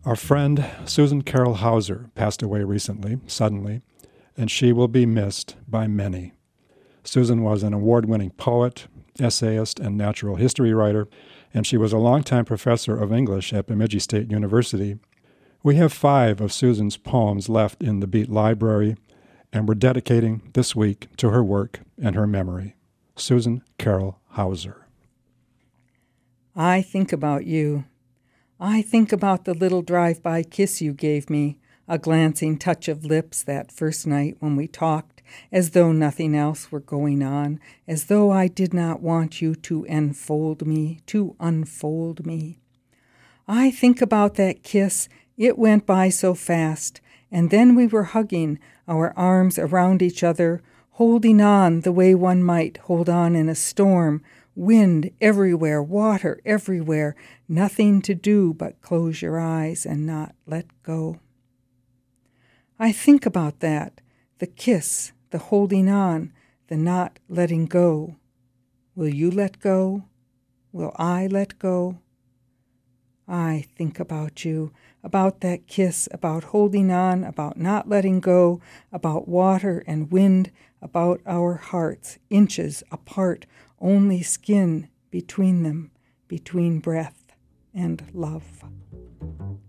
Our friend Susan Carol Hauser passed away recently, suddenly, and she will be missed by many. Susan was an award-winning poet, essayist, and natural history writer, and she was a longtime professor of English at Bemidji State University. We have 5 of Susan's poems left in the Beat Library, and we're dedicating this week to her work and her memory. Susan Carol Hauser. I think about you. I think about the little drive-by kiss you gave me, a glancing touch of lips that first night when we talked, as though nothing else were going on, as though I did not want you to enfold me, to unfold me. I think about that kiss. It went by so fast, and then we were hugging, our arms around each other, holding on the way one might hold on in a storm, wind everywhere, water everywhere, nothing to do but close your eyes and not let go. I think about that, the kiss, the holding on, the not letting go. Will you let go? Will I let go? I think about you, about that kiss, about holding on, about not letting go, about water and wind, about our hearts, inches apart, only skin between them, between breath and love.